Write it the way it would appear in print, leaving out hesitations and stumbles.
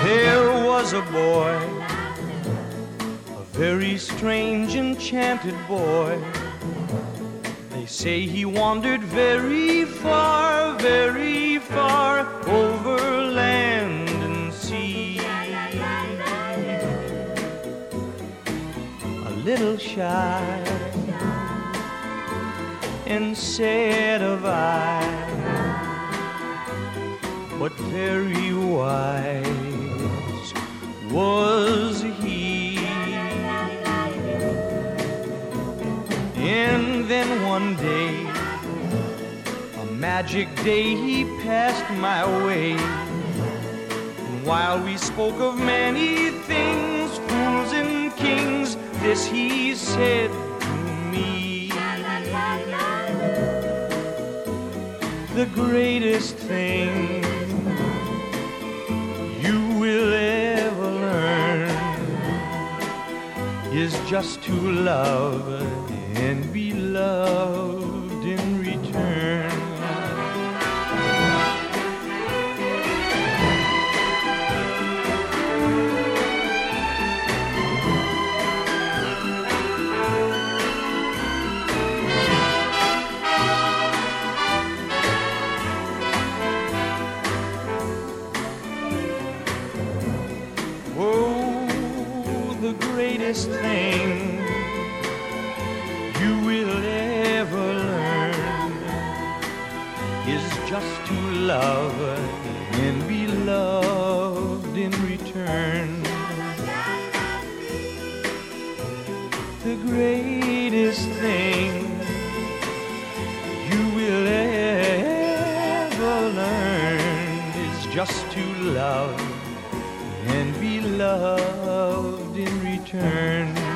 There was a boy, a very strange, enchanted boy. They say he wandered very far over land and sea. A little shy and sad of eye, but very wise was he. And then one day, a magic day, he passed my way. And while we spoke of many things, fools and kings, this he said to me: the greatest thing you will ever learn is just to love and be loved in return. Oh, the greatest thing you will ever learn is just to love and be loved in return. The greatest thing you will ever learn is just to love and be loved in return.